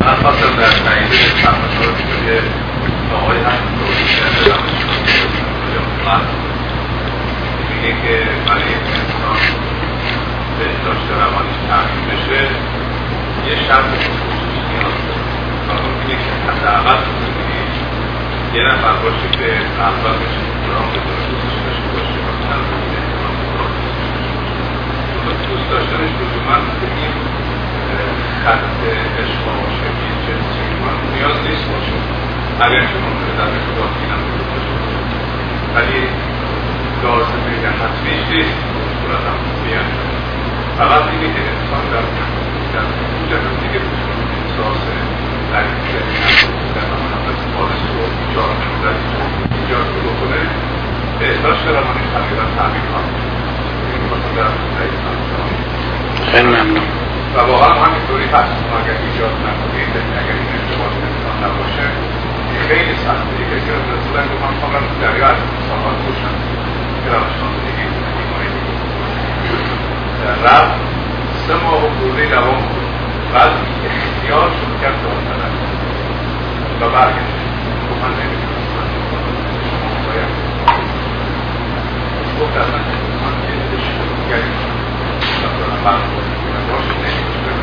من خواستم در تایید فرمایشات که آقای هم میگه که برای انسان بهداشت روانیش تامین بشه یه شرط خصوصی نیاز داره. قانون میگه که حداقل یه نفر باشه که اخلاقش احترام به دوستش داشته باشه و تنظیم احترام به دوست داشتنش لزوما این خط عشق باشه که جنسی نیاز نیست باشه، اگرچه ممکنه در ارتباط اینم وجود داشته باشه، ولی لازمه یا حتمیش نیست صورت هم بیان. فقط اینه که انسان در جهت دیگه احساس غریبه در محبت خالص رو ایجاد رو بکنه بهداشت روانیش تقریبا تامین کنه. این خواستم در تایید کنم. خیلی ممنون. و واقعا همینطوری هست. اگر ایجاد نکنید، اگر این ارتباط انسان نباشه خیلی سخته. یکی از رسولن رو من خواهم دریا از انسانات باشن که روشان دیگه رفت 3 ماه و دوره دوام بود. بعد اختیار شد کرد دارتنن و برگشت گفت من نمیدونم شما باید گفت از من که شروع گریم و دارم برخورد باشه نمیدونم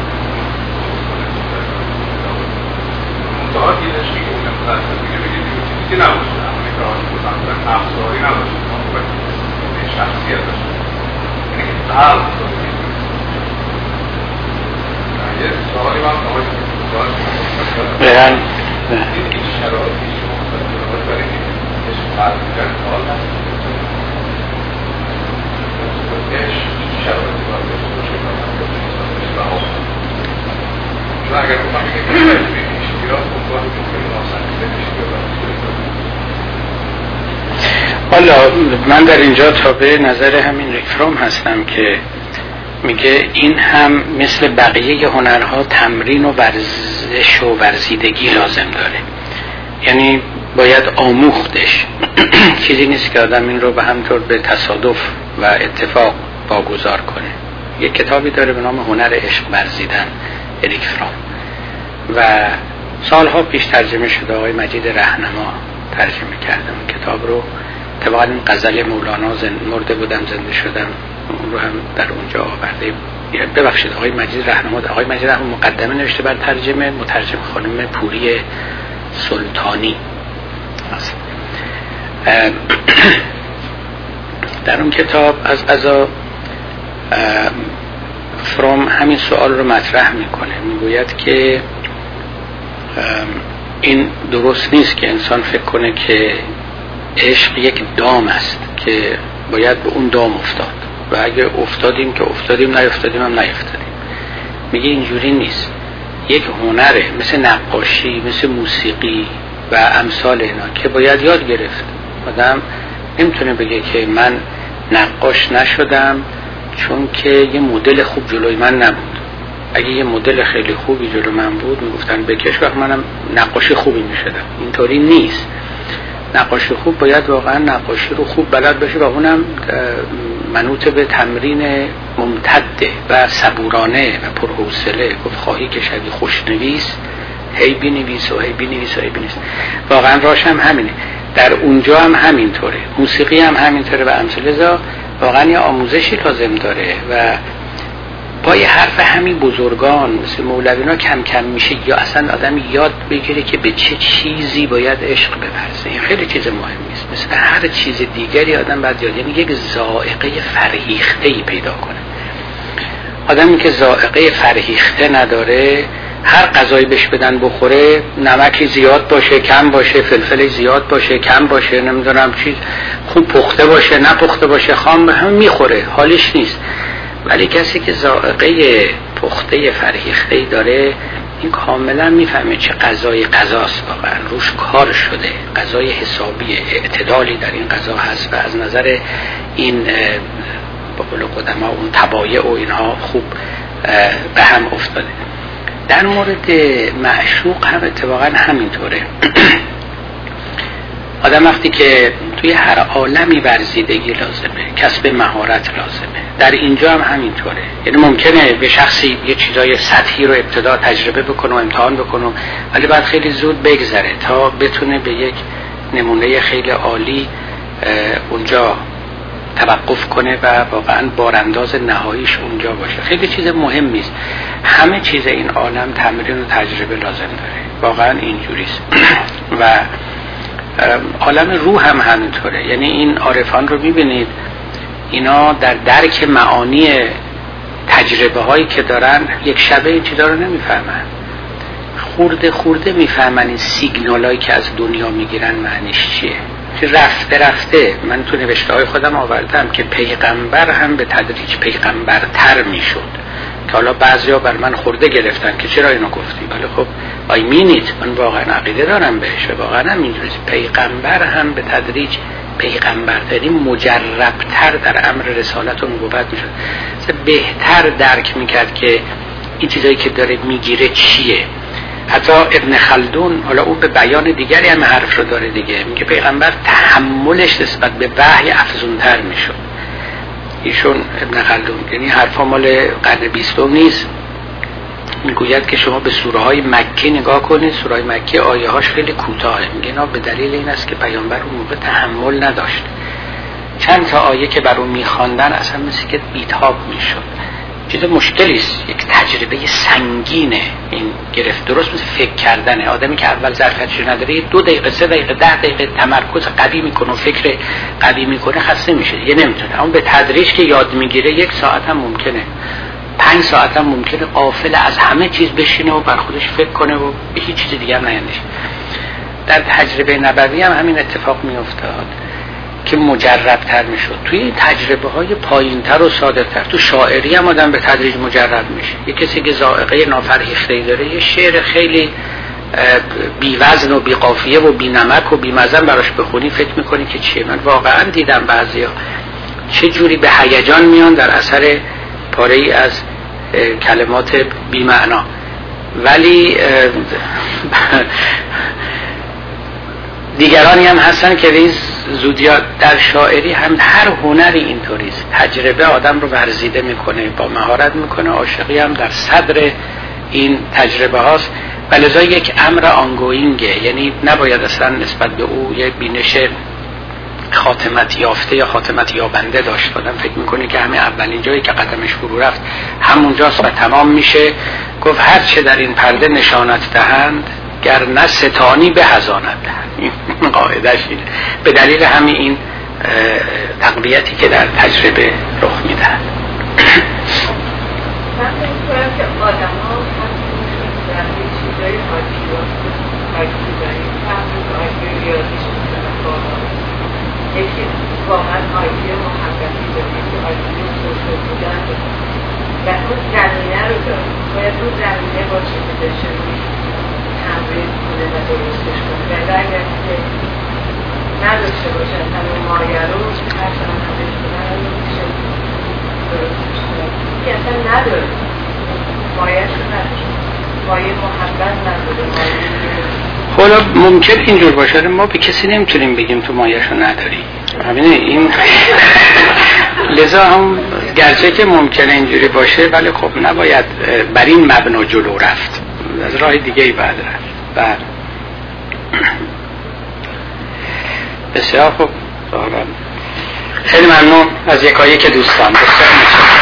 منطقه دیدش که اونم متاسف میگه چیزی که نباشه، اما این که آنی بودن افزاری نباشه، ما باید شخصیت داشته یعنی که قلب داره. یه سوالی من آقای بهن این شرایطی شما باید برای که عشق قلب کرد حال هست عشق شرایطی باید داشته باشه چون اگر بخوام بگه که اشتیاق بخواه ممکنه ناسنجیده حالا من در اینجا تابع نظر همین ریکفروم هستم که میگه این هم مثل بقیه هنرها تمرین و ورزش و ورزیدگی لازم داره، یعنی باید آموختش. چیزی نیست که آدم این رو به همطور به تصادف و اتفاق واگذار کنه. یک کتابی داره به نام هنر عشق ورزیدن ریکفروم و سالها پیش ترجمه شده، آقای مجید رهنما ترجمه کردم کتاب رو. طبعا این غزل مولانا مرده بودم زنده شدم رو هم در اونجا آورده. ببخشید آقای مجید رهنما مقدمه نوشته بر ترجمه، مترجم خانم پوری سلطانی هست. در اون کتاب از قضا فروم همین سوال رو مطرح میکنه، میگوید که این درست نیست که انسان فکر کنه که عشق یک دام است که باید به اون دام افتاد و اگه افتادیم که افتادیم، نیفتادیم هم نیفتادیم. میگه اینجوری نیست. یک هنره مثل نقاشی، مثل موسیقی و امثال اینا که باید یاد گرفت. آدم نمیتونه بگه که من نقاش نشدم چون که یه مدل خوب جلوی من نبود. اگه یه مدل خیلی خوبی جلو من بود میگفتن بکش، وقت منم نقاشی خوبی میشدم. اینطوری نیست. نقاشی خوب باید واقعا نقاشی رو خوب بلد باشه و اونم منوط به تمرین ممتده و صبورانه و پرحوصله. گفت خواهی که شدی خوشنویس هی بنویس و هی بنویس و هی بنویس. واقعا راش هم همینه. در اونجا هم همینطوره، موسیقی هم همینطوره و امثال. واقعا یه آموزشی لازم داره و با یه حرف همین بزرگان مثل مولوینا کم کم میشه یا اصلا آدم یاد بگیره که به چه چیزی باید عشق بورزه. این خیلی چیز مهمی است. مثل هر چیز دیگری آدم باید یاد، یعنی یک ذائقه فرهیخته‌ای پیدا کنه. آدمی که ذائقه فرهیخته نداره، هر غذایی بهش بدن بخوره، نمکی زیاد باشه کم باشه، فلفل زیاد باشه کم باشه، نمیدونم چیز خوب پخته باشه نپخته باشه، خام هم میخوره، حالیش نیست. ولی کسی که ذائقه پخته فرهیخته‌ای داره، این کاملا میفهمه چه غذای غذاست، واقعا روش کار شده، غذای حسابی، اعتدالی در این غذا هست و از نظر این به قول قدما اون طبایع و اینها خوب به هم افتاده. در مورد معشوق هم اتفاقا همینطوره. آدم وقتی که توی هر عالمی ورزیدگی لازمه، کسب مهارت لازمه، در اینجا هم همینطوره. یعنی ممکنه به شخصی یه چیزای سطحی رو ابتدا تجربه بکنه و امتحان بکنه، ولی بعد خیلی زود بگذره تا بتونه به یک نمونه خیلی عالی اونجا توقف کنه و واقعا بارانداز نهاییش اونجا باشه. خیلی چیز مهمی است. همه چیز این عالم تمرین و تجربه لازم داره، واقعا اینجوریست. و عالم روح هم همینطوره. یعنی این عارفان رو میبینید اینا در درک معانی تجربه هایی که دارن یک شبه این چیزا رو نمیفهمن، خورده خورده میفهمن این سیگنال هایی که از دنیا میگیرن معنیش چیه. رفته رفته من تو نوشته های خودم آوردم که پیغمبر هم به تدریج پیغمبرتر میشد، که حالا بعضیا بر من خورده گرفتن که چرا اینو گفتی، ولی خب I mean it، من واقعا عقیده دارم بهش و واقعا هم اینجوریه. پیغمبر هم به تدریج پیغمبرتری مجربتر در امر رسالت و نبوت میشد، بهتر درک میکرد که این چیزایی که داره میگیره چیه. حتی ابن خلدون، حالا اون به بیان دیگری هم حرف رو داره دیگه، میگه پیغمبر تحملش نسبت به وحی افزونتر میشد. ایشون ابن خلدون، یعنی حرفا مال قرن 20 نیست، میگوید که شما به سوره های مکی نگاه کنید، سوره های مکی آیه هاش خیلی کوتاهه، میگه اینا به دلیل این است که پیامبر اون موقع تحمل نداشت، چند تا آیه که بر اون میخواندن اصلا مثل که بیتاب میشد. چیز مشکلی است، یک تجربه سنگینه این گرفت. درست مثل فکر کردنه. آدمی که اول ظرفیتش نداره 2 دقیقه 3 دقیقه 10 دقیقه تمرکز قوی میکنه و فکر قوی میکنه خسته میشه، یه نمیتونه. اما به تدریج که یاد میگیره 1 ساعت هم ممکنه، 5 ساعت هم ممکنه غافل از همه چیز بشینه و بر خودش فکر کنه و به هیچ چیز دیگه هم نیندیشه. در تجربه نبوی هم همین اتفاق میافتاد که مجربتر میشد. توی تجربه های پایین تر و ساده تر، تو شاعری هم آدم به تدریج مجرب میشه. یه کسی که ذائقه نافرهیخته‌ای داره، یه شعر خیلی بی وزن و بی قافیه و بی نمک و بی مزن براش بخونی فکر میکنی که چیه. من واقعا دیدم بعضیا چه جوری به هیجان میان در اثر پاره ای از کلمات بی معنا، ولی دیگرانی هم هستن که زودیات. در شاعری هم هر هنری اینطوریست، تجربه آدم رو ورزیده میکنه، با مهارت میکنه. عاشقی هم در صدر این تجربه هاست و لذا یک امر آنگوینگه، یعنی نباید اصلا نسبت به او یک بینش خاتمت یافته یا خاتمت یابنده داشت. آدم فکر میکنه که همه اولین جایی که قدمش فرو رفت همونجاست و تمام میشه. گفت هر چه در این پرده نشانت دهند، گر نه ستانی به هزانت دهند. این قاعدش اینه. به دلیل همین این تقویتی که در تجربه رخ میدهند. من فکر کنم که آدم ها در این چیزای حاکی داریم، فهمید آیدی ریاضیش میکنم بالا، یکی واقعا آیدی محبتی داریم که آیدی سوشل بودن داریم و اون زمینه رو داریم. باید اون زمینه باشه که داشته روی تمرین کنه و درستش کنه و اگر که نداشته باشن همه مایه رو هر چند همش کنن رو میشه درستش کنه. این اصلا نداره، مایه شو نداره، مایه محبت نداره، حالا ممکن اینجور باشه، ما به کسی نمیتونیم بگیم تو مایه‌شو نداری. همینه این لذا هم گرچه که ممکنه اینجوری باشه، ولی خب نباید بر این مبنا جلو رفت، از راه دیگه ای بعد رفت. و بسیار خوب، خیلی ممنون از یکایک دوستان.